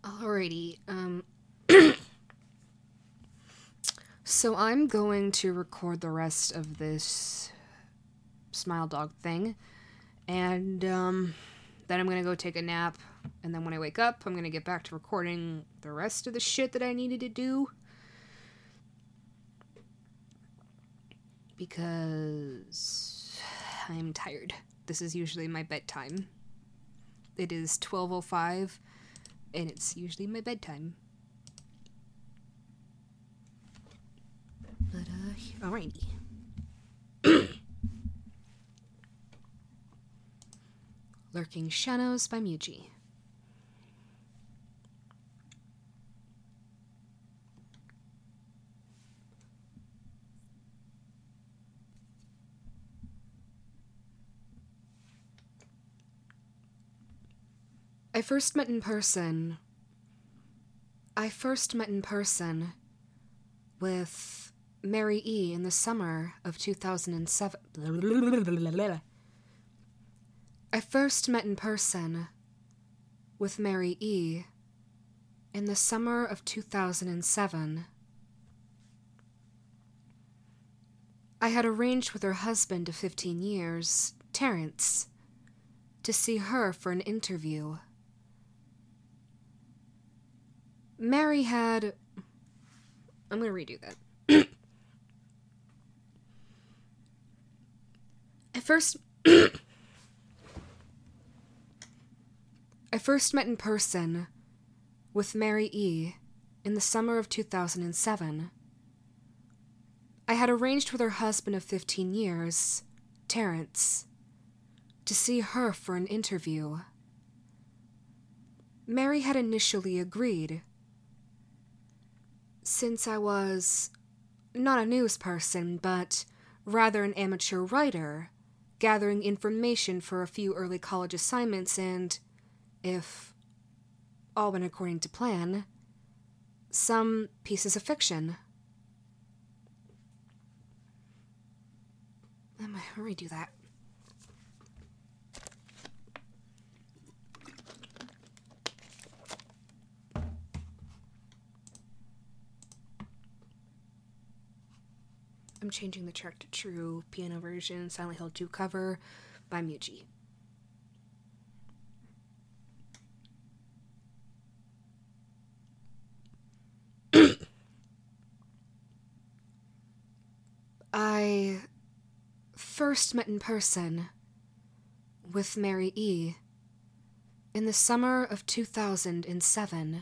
Alrighty, so I'm going to record the rest of this Smile Dog thing, and, then I'm gonna go take a nap, and then when I wake up, I'm gonna get back to recording the rest of the shit that I needed to do. Because I'm tired. This is usually my bedtime. It is 12:05, and it's usually my bedtime. But, alrighty. Lurking Shadows by Muji. I first met in person with Mary E. in the summer of 2007. I first met in person with Mary E. in the summer of 2007. I had arranged with her husband of 15 years, Terrence, to see her for an interview. Mary had... I'm going to redo that. I first met in person with Mary E. in the summer of 2007. I had arranged with her husband of 15 years, Terrence, to see her for an interview. Mary had initially agreed. Since I was not a news person, but rather an amateur writer, gathering information for a few early college assignments and, if all went according to plan, some pieces of fiction. I'm gonna redo that. I'm changing the track to true piano version, Silent Hill 2 cover by Muji. I first met in person with Mary E. in the summer of 2007.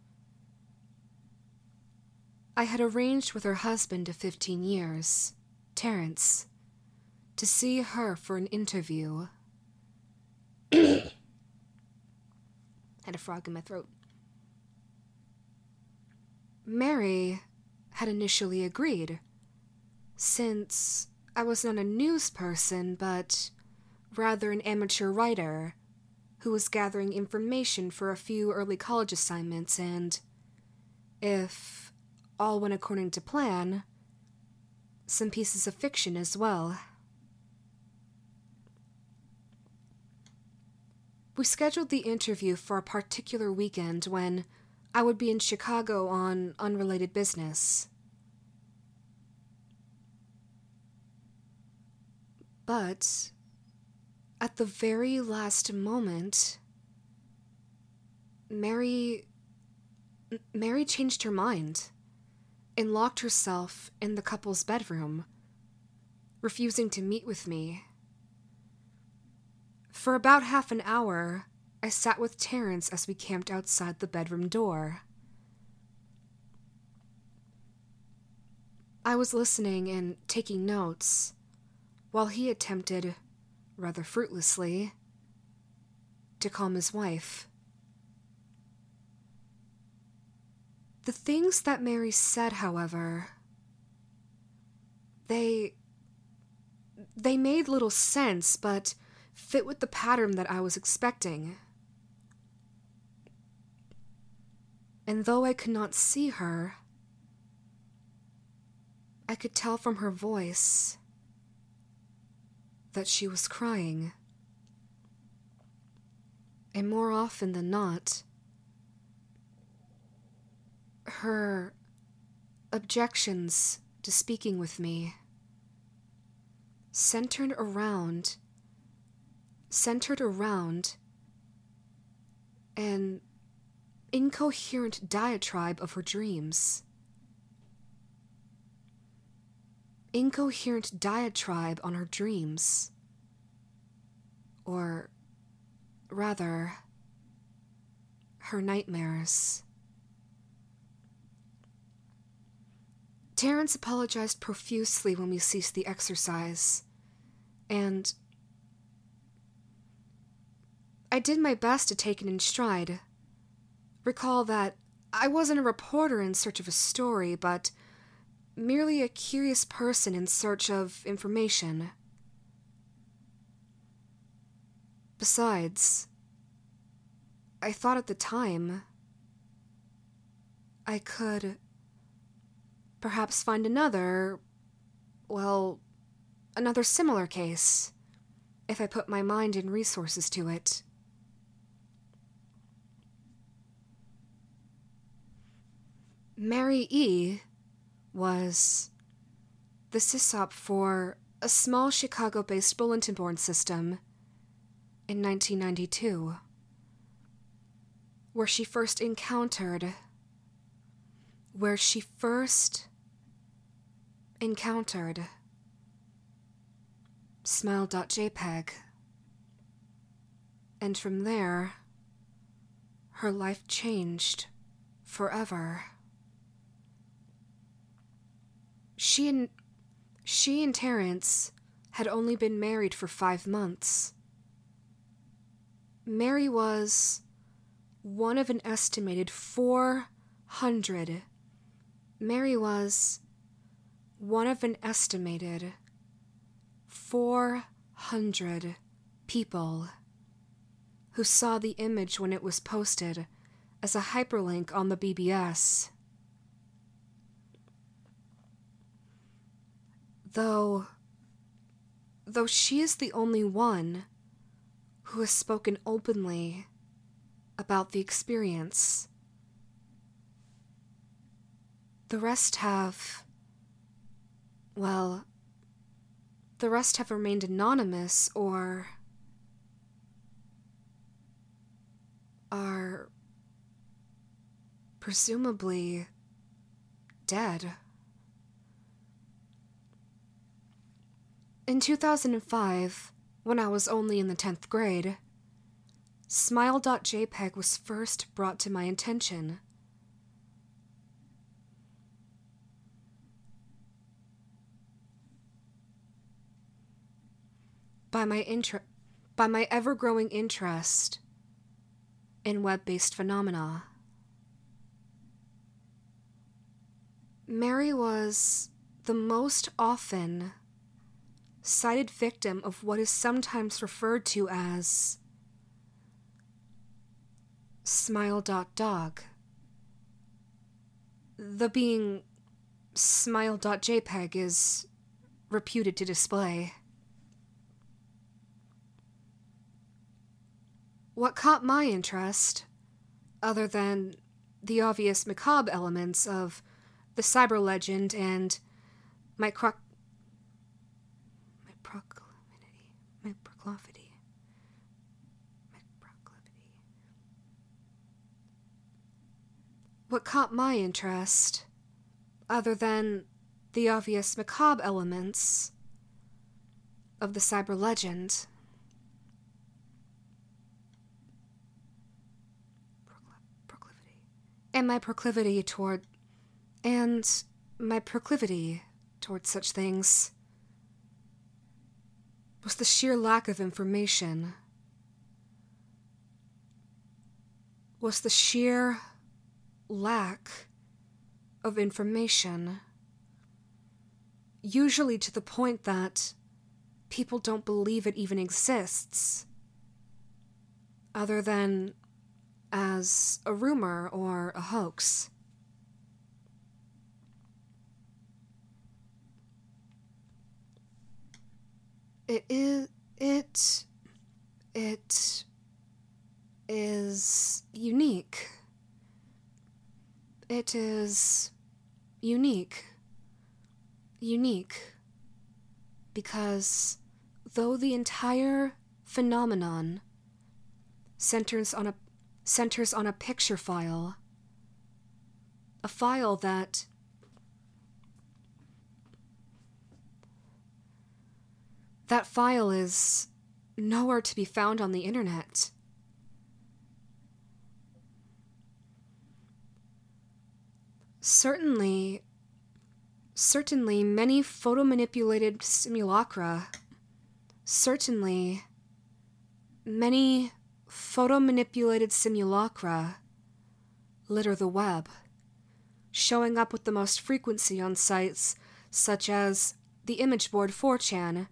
I had arranged with her husband of 15 years, Terrence, to see her for an interview. Had a frog in my throat. Mary had initially agreed, since I was not a news person, but rather an amateur writer who was gathering information for a few early college assignments and, if all went according to plan, some pieces of fiction as well. We scheduled the interview for a particular weekend when I would be in Chicago on unrelated business. But at the very last moment, Mary changed her mind and locked herself in the couple's bedroom, refusing to meet with me. For about half an hour, I sat with Terrence as we camped outside the bedroom door. I was listening and taking notes, while he attempted, rather fruitlessly, to calm his wife. The things that Mary said, however, they made little sense, but fit with the pattern that I was expecting. And though I could not see her, I could tell from her voice that she was crying. And more often than not, her objections to speaking with me centered around an incoherent diatribe of her dreams. Incoherent diatribe on her dreams. Or rather, her nightmares. Terrence apologized profusely when we ceased the exercise, and I did my best to take it in stride. Recall that I wasn't a reporter in search of a story, but merely a curious person in search of information. Besides, I thought at the time I could perhaps find another similar case if I put my mind and resources to it. Mary E. was the sysop for a small Chicago-based bulletin board system in 1992, where she first encountered Smile.jpg. And from there, her life changed forever. She and Terrence had only been married for 5 months. Mary was one of an estimated 400 people who saw the image when it was posted as a hyperlink on the BBS. Though she is the only one who has spoken openly about the experience. The rest have remained anonymous or are presumably dead. In 2005, when I was only in the 10th grade, Smile.jpg was first brought to my attention. By my ever-growing interest in web-based phenomena. Mary was the most often cited victim of what is sometimes referred to as Smile.dog. The being Smile.jpg is reputed to display. What caught my interest, other than the obvious macabre elements of the cyber legend and my proclivity. What caught my interest, other than the obvious macabre elements of the cyber legend, and my proclivity toward such things, was the sheer lack of information. Was the sheer lack of information. Usually to the point that people don't believe it even exists, other than as a rumor or a hoax. It is unique. It is unique. Unique. Because though the entire phenomenon centers on a picture file, a file that file is nowhere to be found on the internet. Certainly many photomanipulated simulacra, litter the web, showing up with the most frequency on sites such as the image board 4chan,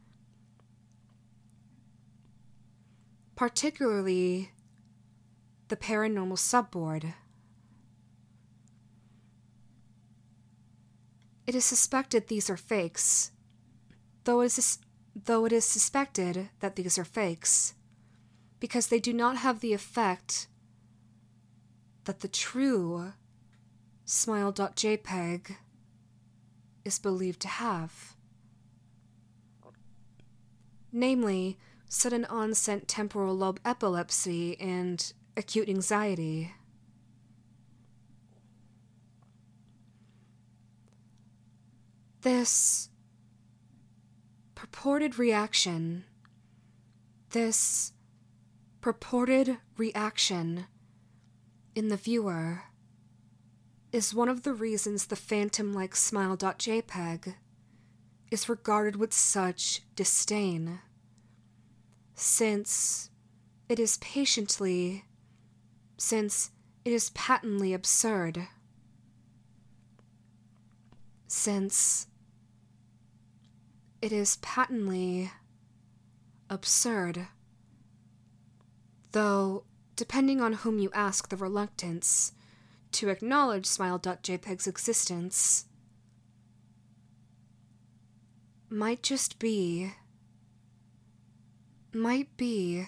particularly the paranormal subboard. It is suspected these are fakes, though it is suspected that these are fakes, because they do not have the effect that the true Smile.jpg is believed to have. Namely, sudden onset temporal lobe epilepsy and acute anxiety. This purported reaction in the viewer is one of the reasons the phantom-like Smile.jpg is regarded with such disdain, since it is patently absurd. Since it is patently absurd, though, depending on whom you ask, the reluctance to acknowledge Smile.jpg's existence might be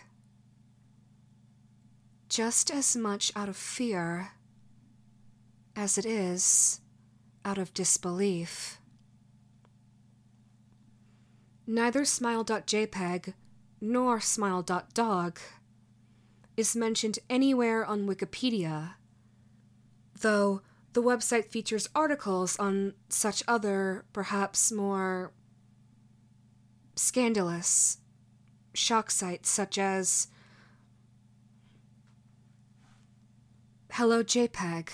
just as much out of fear as it is out of disbelief. Neither Smile.jpg nor Smile.dog is mentioned anywhere on Wikipedia, though the website features articles on such other, perhaps more scandalous shock sites such as Hello JPEG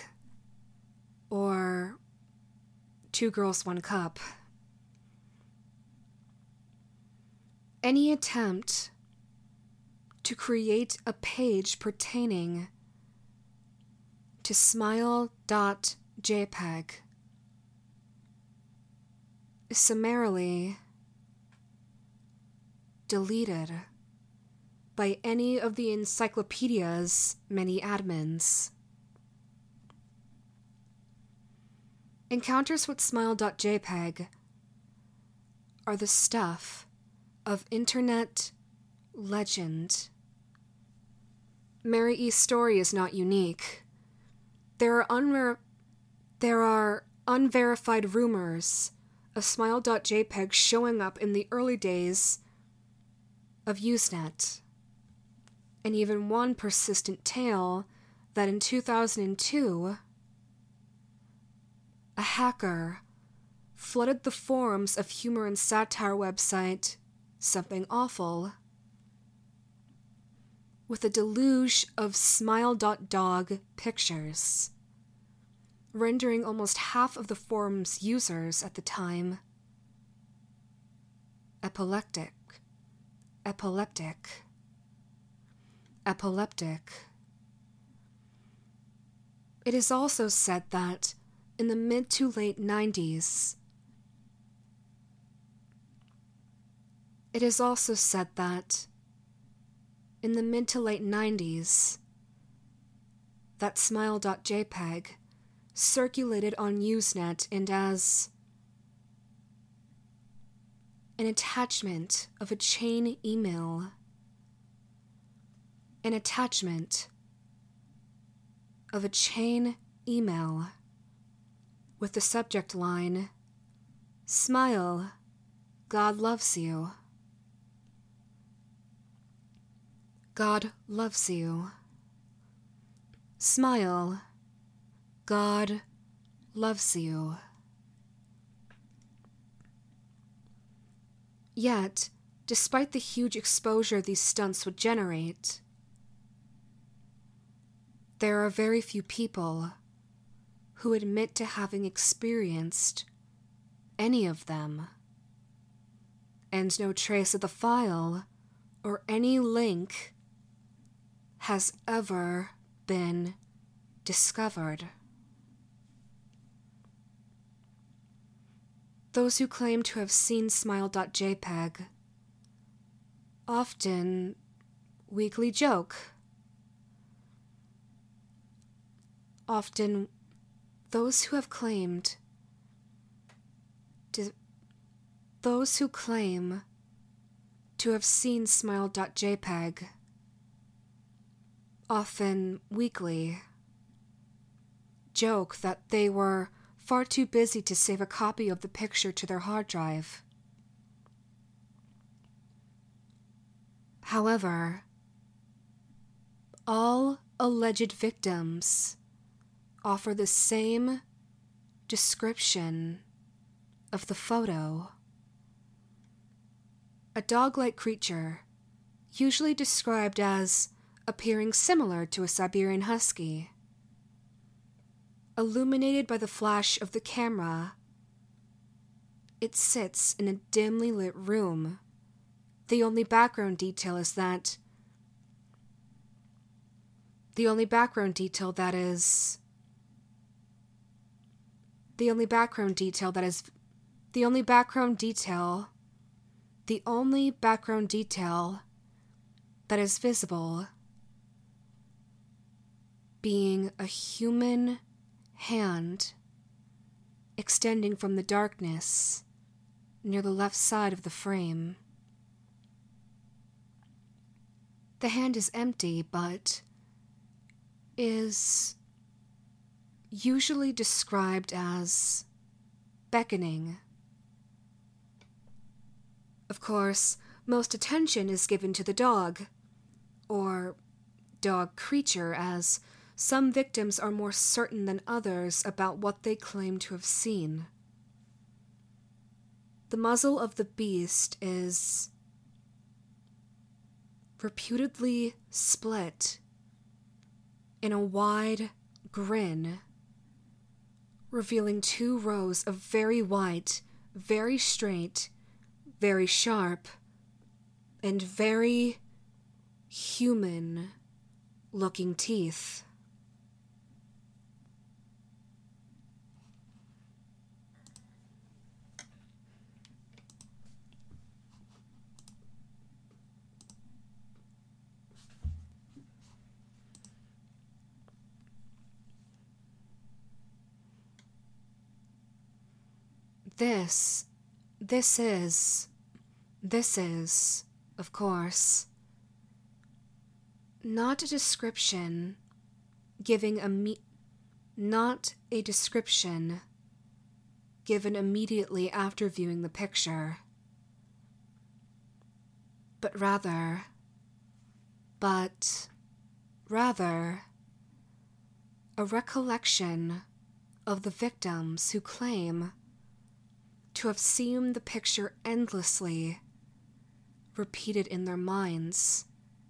or Two Girls One Cup. Any attempt to create a page pertaining to Smile.jpg is summarily deleted by any of the encyclopedia's many admins. Encounters with Smile.jpg are the stuff of internet legend. Mary E's story is not unique. There are unverified rumors of Smile.jpg showing up in the early days of Usenet, and even one persistent tale that in 2002, a hacker flooded the forums of humor and satire website Something Awful with a deluge of Smile.dog pictures, rendering almost half of the forum's users at the time epileptic. It is also said that in the mid to late 90s, that Smile.jpg circulated on Usenet and as an attachment of a chain email. with the subject line, "Smile, God loves you." God loves you. Smile, God loves you. Yet, despite the huge exposure these stunts would generate, there are very few people who admit to having experienced any of them, and no trace of the file or any link has ever been discovered. Those who claim to have seen Smile.jpg often weakly joke. Often, those who claim to have seen Smile.jpg often weakly joke that they were far too busy to save a copy of the picture to their hard drive. However, all alleged victims offer the same description of the photo. A dog-like creature, usually described as appearing similar to a Siberian husky. Illuminated by the flash of the camera, it sits in a dimly lit room. The only background detail that is visible being a human hand extending from the darkness near the left side of the frame. The hand is empty, but is usually described as beckoning. Of course, most attention is given to the dog, or dog creature, as some victims are more certain than others about what they claim to have seen. The muzzle of the beast is reputedly split in a wide grin, revealing 2 rows of very white, very straight, very sharp, and very human-looking teeth. This is, of course, not a description given immediately after viewing the picture, but rather, a recollection of the victims who claim to have seen the picture endlessly repeated in their minds.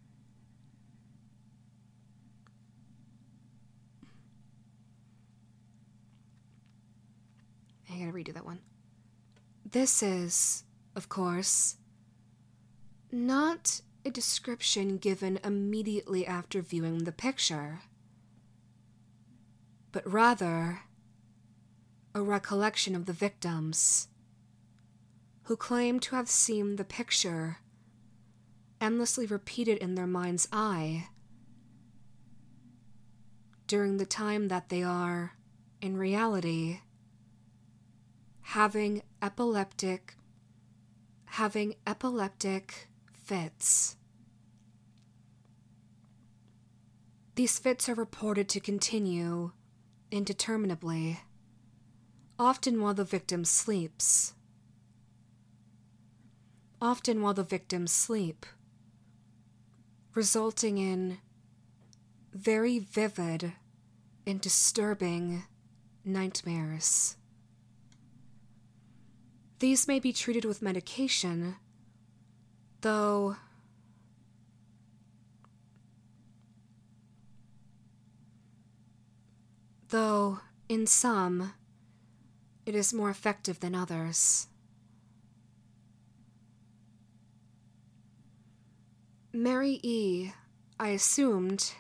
I gotta redo that one. This is, of course, not a description given immediately after viewing the picture, but rather a recollection of the victims who claim to have seen the picture endlessly repeated in their mind's eye during the time that they are, in reality, having epileptic fits. These fits are reported to continue indeterminably, often while the victim sleeps. Often while the victims sleep, resulting in very vivid and disturbing nightmares. These may be treated with medication, though in some, it is more effective than others. Mary E., I assumed,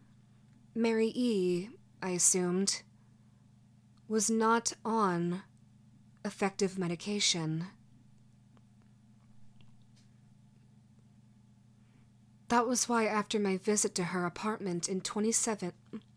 was not on effective medication. That was why after my visit to her apartment in 2007,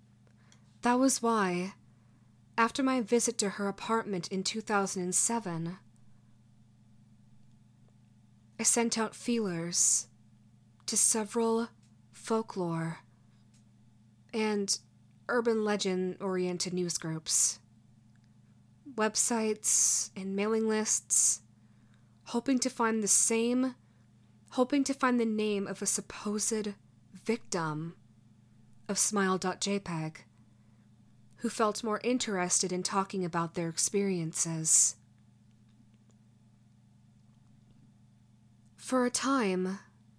I sent out feelers to several folklore and urban legend-oriented news groups, websites, and mailing lists, hoping to find the name of a supposed victim of Smile.jpg, who felt more interested in talking about their experiences. For a time,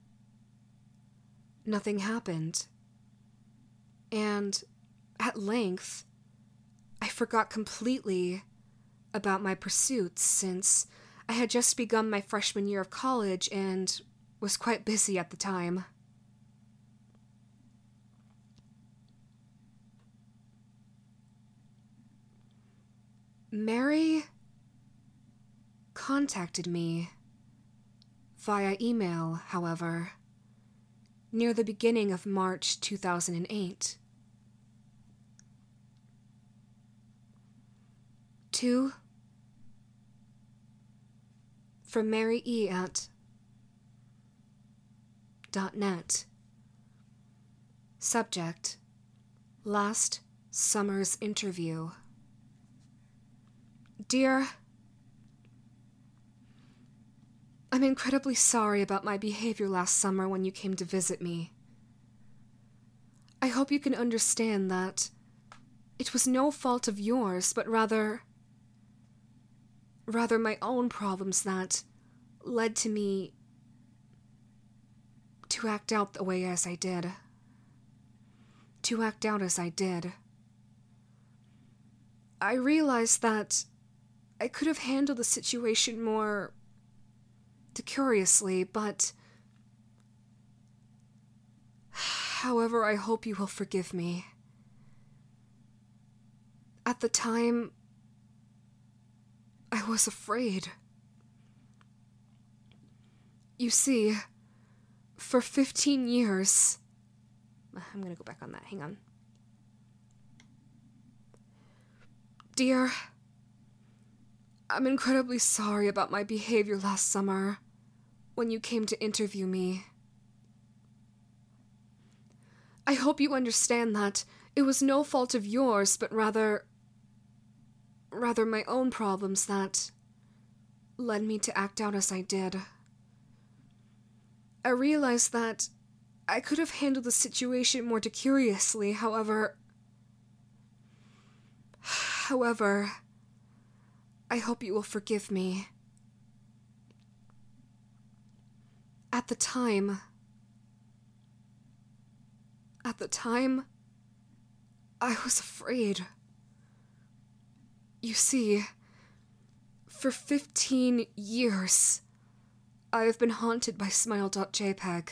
nothing happened, and at length, I forgot completely about my pursuits since I had just begun my freshman year of college and was quite busy at the time. Mary contacted me via email, however, near the beginning of March 2008. From Mary E. at .net. Subject: Last summer's interview. Dear, I'm incredibly sorry about my behavior last summer when you came to visit me. I hope you can understand that it was no fault of yours, but rather my own problems that led to me to act out as I did. I realized that I could have handled the situation more decorously, but however, I hope you will forgive me. At the time, I was afraid. You see, for 15 years... I'm gonna go back on that, hang on. Dear, I'm incredibly sorry about my behavior last summer when you came to interview me. I hope you understand that it was no fault of yours, but rather my own problems that led me to act out as I did. I realized that I could have handled the situation more decorously, however, I hope you will forgive me. At the time, I was afraid. You see, for 15 years, I have been haunted by Smile.jpg.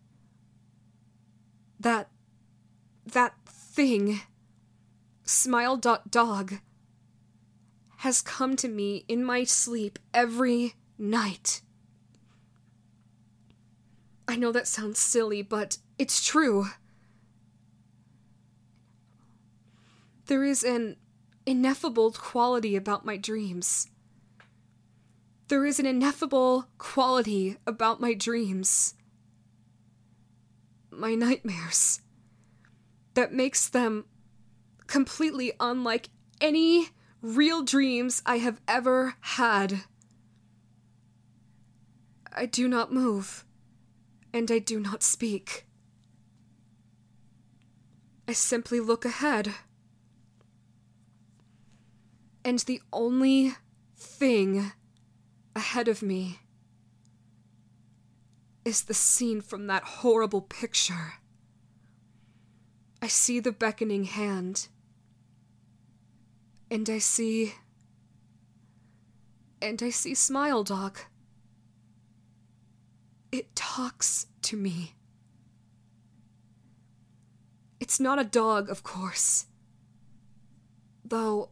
That thing, Smile.dog, has come to me in my sleep every night. I know that sounds silly, but it's true. There is an ineffable quality about my dreams. My nightmares, that makes them completely unlike any real dreams I have ever had. I do not move, and I do not speak. I simply look ahead. And the only thing ahead of me is the scene from that horrible picture. I see the beckoning hand, and I see Smile Dog. It talks to me. It's not a dog, of course. Though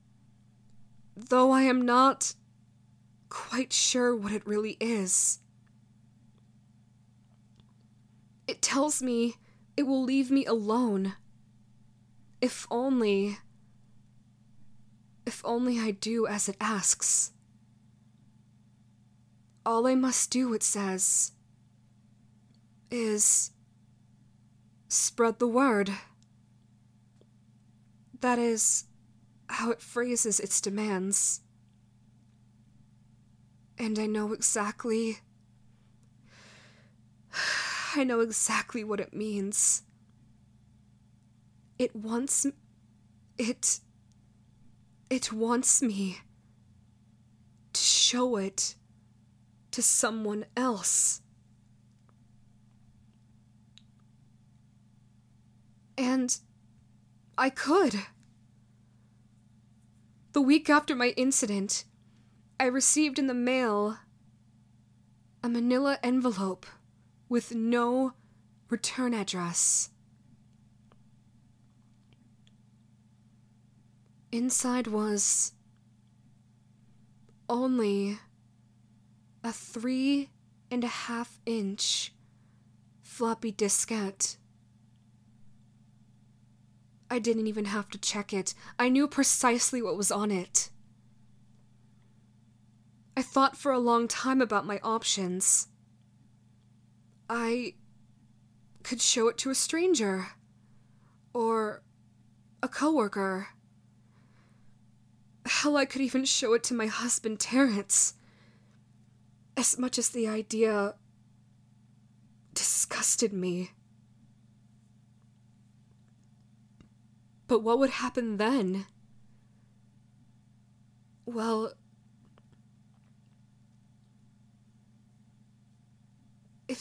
I am not quite sure what it really is. It tells me it will leave me alone. If only I do as it asks. All I must do, it says, is spread the word. That is how it phrases its demands. And I know exactly what it means. It wants me to show it to someone else. And I could. The week after my incident, I received in the mail a manila envelope with no return address. Inside was only a 3.5-inch floppy diskette. I didn't even have to check it. I knew precisely what was on it. I thought for a long time about my options. I could show it to a stranger, or a coworker. Hell, I could even show it to my husband, Terrence. As much as the idea disgusted me. But what would happen then? Well, if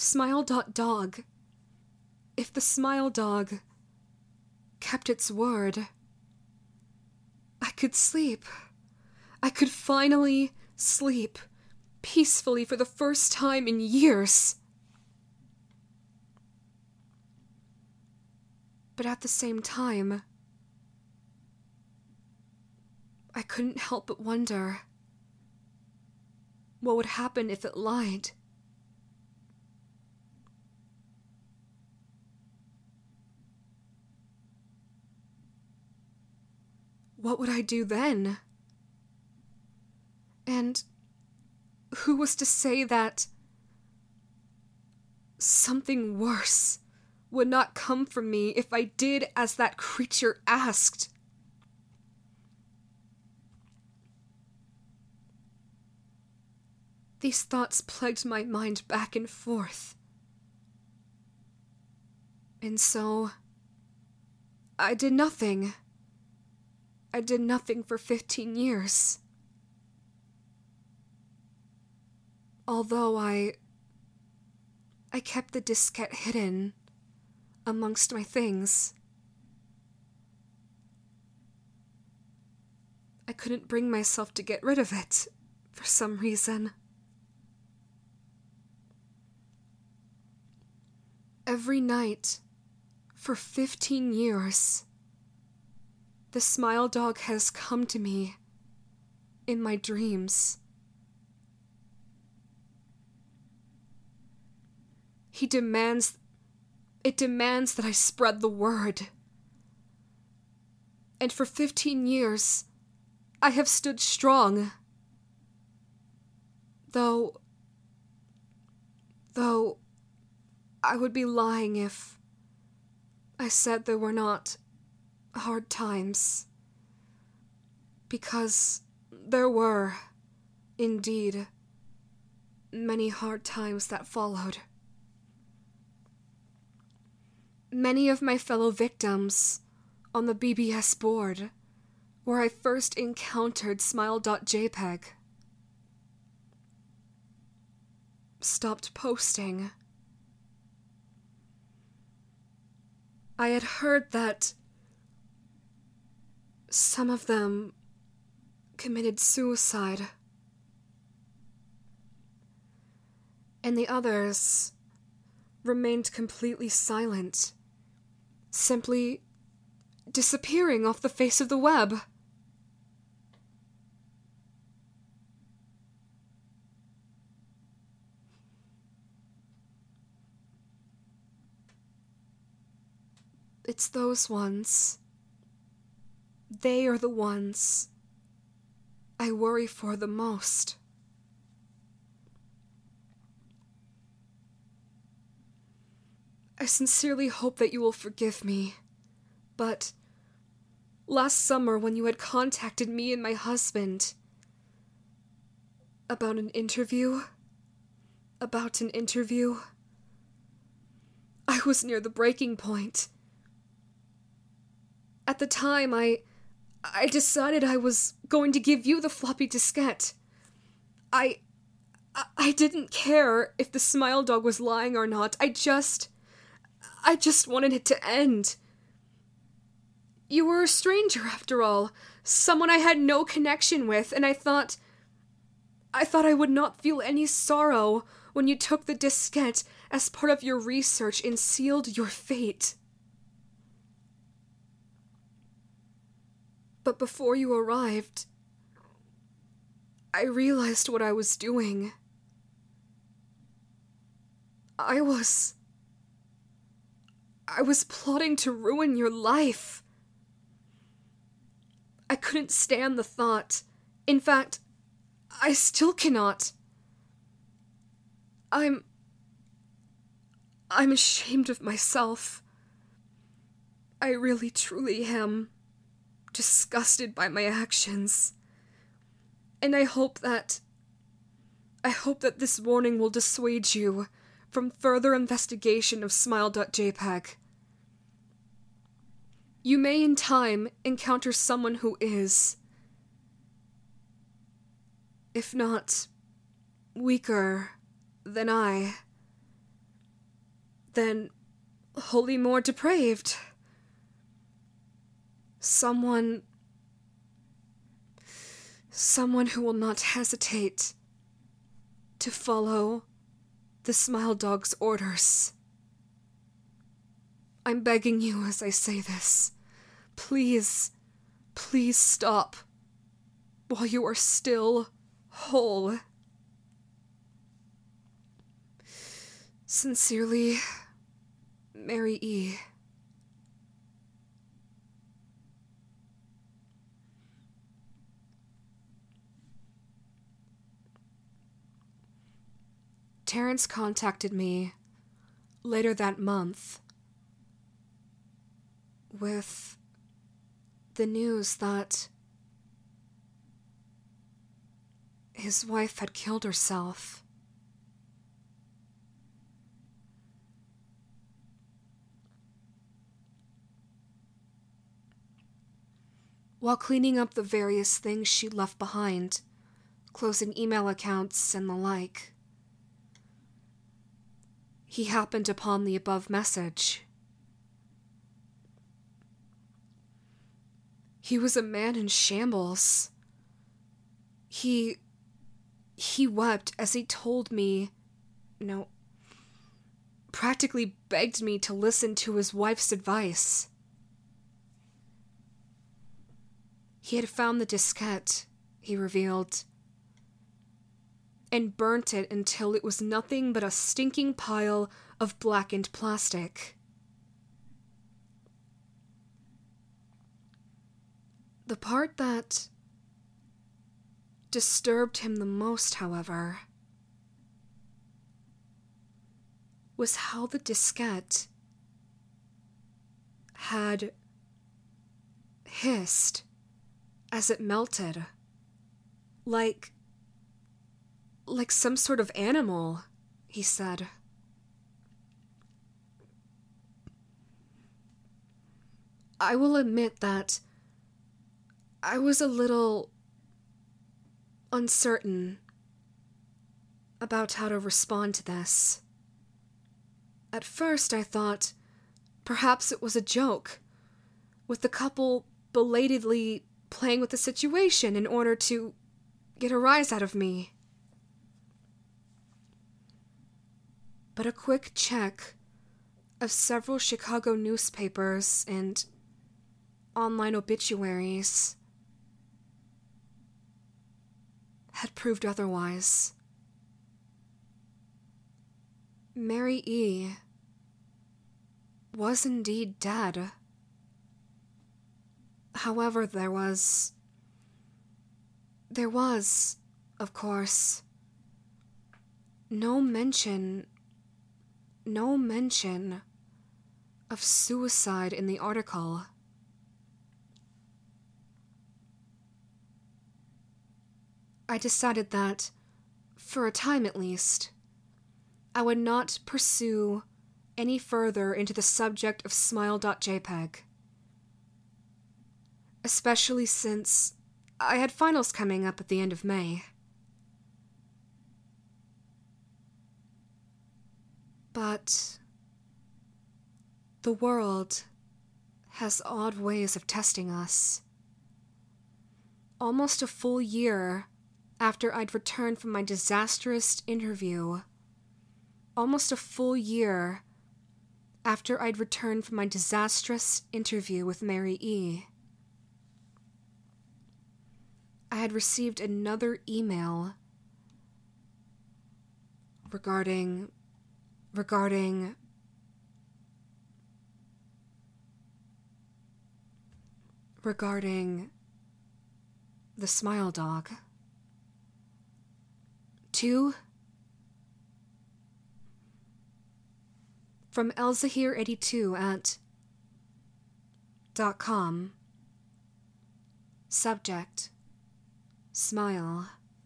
the Smile Dog kept its word, I could sleep. I could finally sleep peacefully for the first time in years. But at the same time, I couldn't help but wonder what would happen if it lied. What would I do then? And who was to say that something worse would not come from me if I did as that creature asked? These thoughts plagued my mind back and forth. And so, I did nothing. I did nothing for 15 years. Although I kept the diskette hidden amongst my things. I couldn't bring myself to get rid of it for some reason. Every night, for 15 years, the Smile Dog has come to me in my dreams. It demands that I spread the word. And for 15 years, I have stood strong. Though I would be lying if I said there were not hard times. Because there were, indeed, many hard times that followed. Many of my fellow victims on the BBS board, where I first encountered Smile.jpg, stopped posting. I had heard that some of them committed suicide, and the others remained completely silent, simply disappearing off the face of the web. It's those ones. They are the ones I worry for the most. I sincerely hope that you will forgive me, but last summer when you had contacted me and my husband about an interview, I was near the breaking point. At the time, I decided I was going to give you the floppy diskette. I didn't care if the Smile Dog was lying or not. I just wanted it to end. You were a stranger, after all, someone I had no connection with, and I thought I would not feel any sorrow when you took the diskette as part of your research and sealed your fate. But before you arrived, I realized what I was doing. I was plotting to ruin your life. I couldn't stand the thought. In fact, I still cannot. I'm ashamed of myself. I really, truly am disgusted by my actions. And I hope that this warning will dissuade you from further investigation of Smile.jpg. You may in time encounter someone who is, if not weaker than I, then wholly more depraved. Someone who will not hesitate to follow the Smile Dog's orders. I'm begging you as I say this. Please, please stop while you are still whole. Sincerely, Mary E. Terrence contacted me later that month with the news that his wife had killed herself. While cleaning up the various things she left behind, closing email accounts and the like, he happened upon the above message. He was a man in shambles. He wept as he told me, practically begged me to listen to his wife's advice. He had found the diskette, he revealed, and burnt it until it was nothing but a stinking pile of blackened plastic. The part that disturbed him the most, however, was how the diskette had hissed as it melted. Like some sort of animal, he said. I will admit that I was a little uncertain about how to respond to this. At first, I thought perhaps it was a joke, with the couple belatedly playing with the situation in order to get a rise out of me. But a quick check of several Chicago newspapers and online obituaries had proved otherwise. Mary E. was indeed dead. However, there was, of course, no mention of suicide in the article. I decided that, for a time at least, I would not pursue any further into the subject of Smile.jpg, especially since I had finals coming up at the end of May. But the world has odd ways of testing us. Almost a full year after I'd returned from my disastrous interview, with Mary E., I had received another email regarding the Smile Dog. From Elzahir82 at .com. Subject: Smile.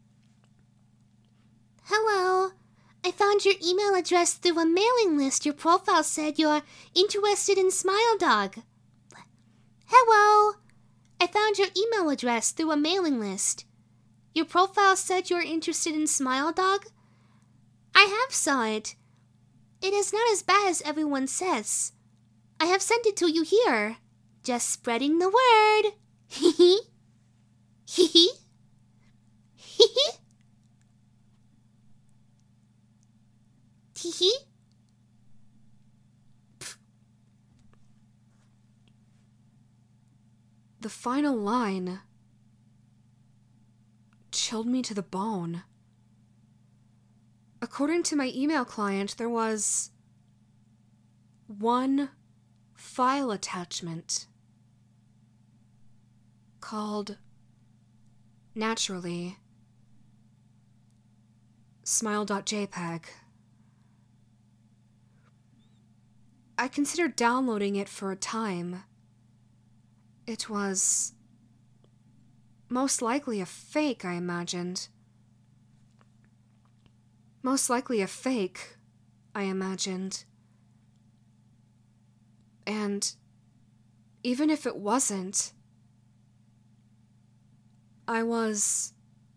Hello. I found your email address through a mailing list. Your profile said you're interested in Smile Dog. Hello. I found your email address through a mailing list. Your profile said you're interested in Smile Dog. I have saw it. It is not as bad as everyone says. I have sent it to you here. Just spreading the word. Hee hee. Hee hee. Hee hee. Hee hee. The final line chilled me to the bone. According to my email client, there was one file attachment called, naturally, Smile.jpg. I considered downloading it for a time. It was most likely a fake, I imagined. And even if it wasn't, I was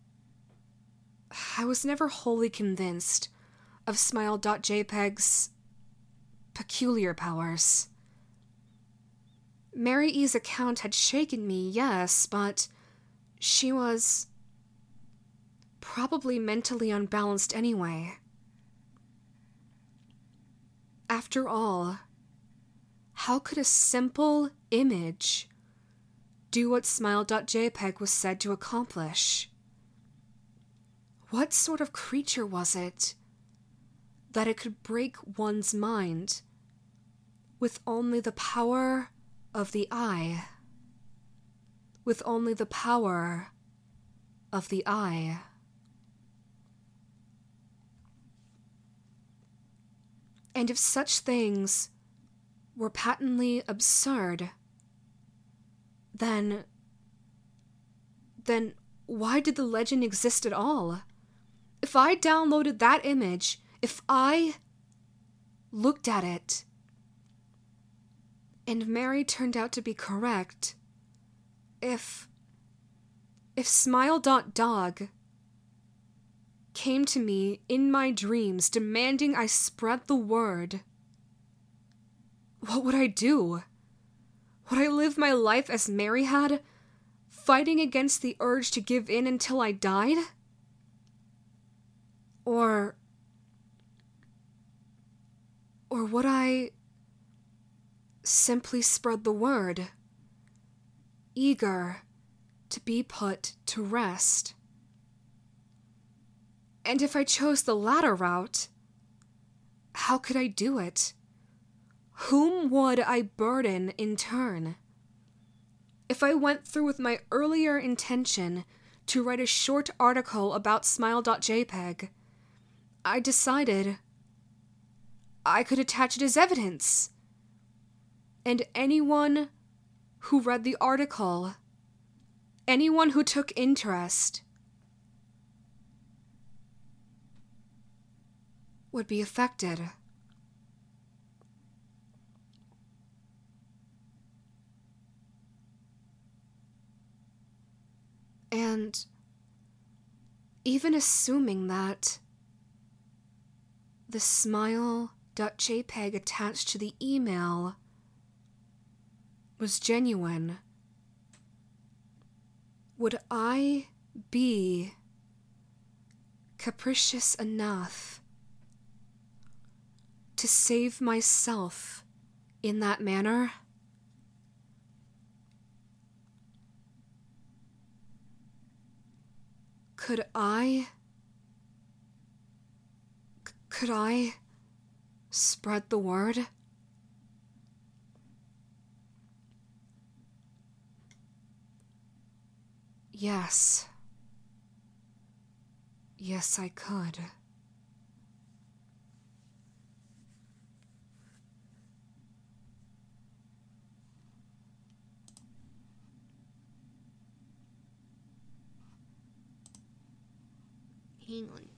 never wholly convinced of Smile.jpg's peculiar powers. Mary E.'s account had shaken me, yes, but she was probably mentally unbalanced anyway. After all, how could a simple image do what Smile.jpg was said to accomplish? What sort of creature was it that it could break one's mind with only the power of the eye? With only the power of the eye. And if such things were patently absurd, then then why did the legend exist at all? If I downloaded that image, if I looked at it, and Mary turned out to be correct, if Smile.Dog came to me in my dreams demanding I spread the word, what would I do? Would I live my life as Mary had, fighting against the urge to give in until I died? Or would I simply spread the word, eager to be put to rest? And if I chose the latter route, how could I do it? Whom would I burden in turn? If I went through with my earlier intention to write a short article about Smile.jpg, I decided I could attach it as evidence. And anyone who read the article, anyone who took interest, would be affected. And even assuming that the Smile.jpg attached to the email was genuine, would I be capricious enough to save myself in that manner? Could I spread the word? Yes. Yes, I could. Hang on.